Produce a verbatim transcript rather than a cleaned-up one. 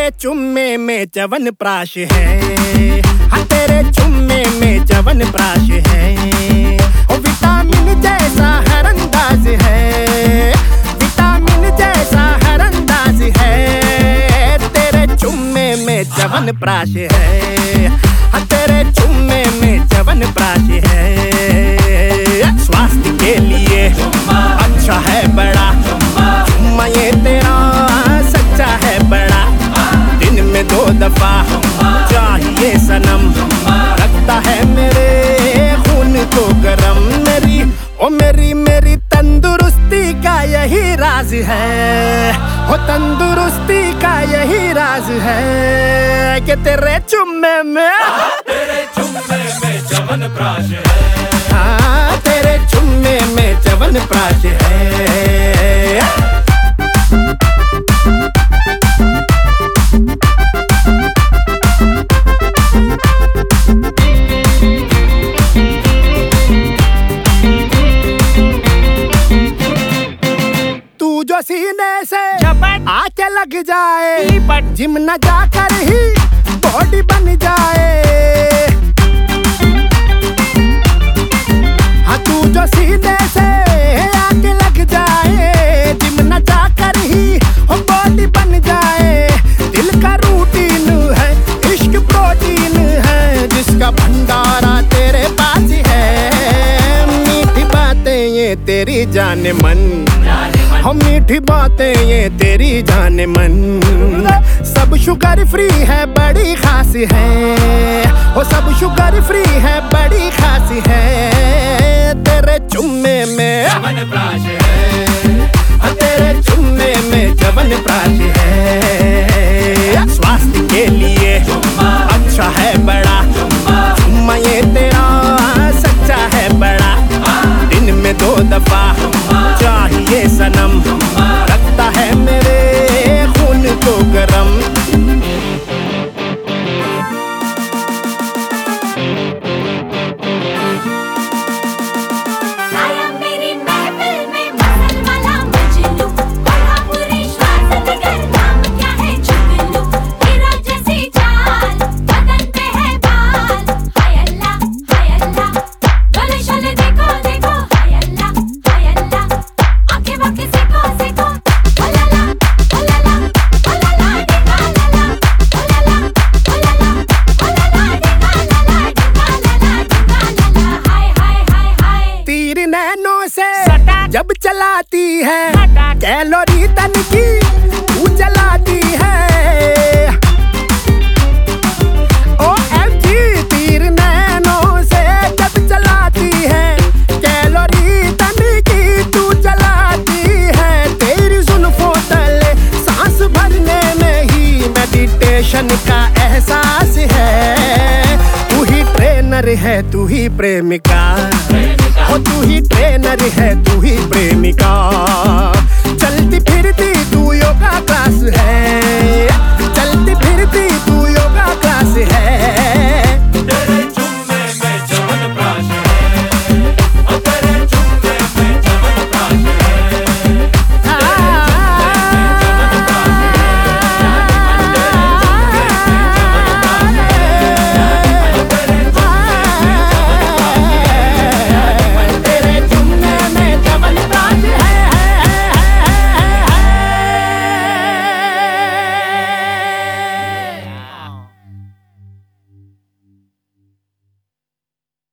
तेरे चुम्मे में चवन प्राश है, हाँ तेरे चुम्मे में चवन प्राश है। ओ विटामिन जैसा हर अंदाज है, विटामिन जैसा हर अंदाज है। तेरे चुम्मे में चवन प्राश है, हाँ तेरे चुम्मे में चवन प्राश है। स्वास्थ्य के लिए अच्छा है बड़ा चुम्मा ये तेरा, सच्चा है बड़ा। दिन में दो दफा चाहिए सनम, रखता है मेरे खून को गरम। मेरी ओ मेरी मेरी तंदुरुस्ती का यही राज है, हो तंदुरुस्ती का यही राज है कि तेरे चुम्मे में तेरे चुम्मे में चवन प्राश है, हाँ तेरे चुम्मे में चवन प्राश है। तू जो सीने से आके लग जाए, जिम न जाकर ही बॉडी बन जाए। हाँ तू जो सीने से आके लग जाए, जिम न जाकर ही बॉडी बन जाए। दिल का रूटीन है, इश्क प्रोटीन है, जिसका भंडारा तेरे पास है। मीठी बातें ये तेरी जाने मन, हम मीठी बातें ये तेरी जाने मन। सब शुगर फ्री है बड़ी खास है, वो सब शुगर फ्री है बड़ी खास है। तेरे चुम्मे में चवन प्राश है, तेरे चुम्मे में चवन प्राश है। स्वास्थ्य के लिए अच्छा है बड़ा चुम्मा ये तेरा, सच्चा है बड़ा। दिन में दो दफा चाहिए सनम, रखता है मेरे खून को गरम। जब चलाती है कैलोरी तन की तू जलाती है। ओ एम जी तीर नैनों से जब चलाती है, कैलोरी तन की तू जलाती है। तेरी जुल्फों तले सांस भरने में ही मेडिटेशन का एहसास है। तू ही ट्रेनर है तू ही प्रेमिका, ओ तू ही ट्रेनर है तू ही प्रेमिका। चलती फिरती तू योगा क्लास है,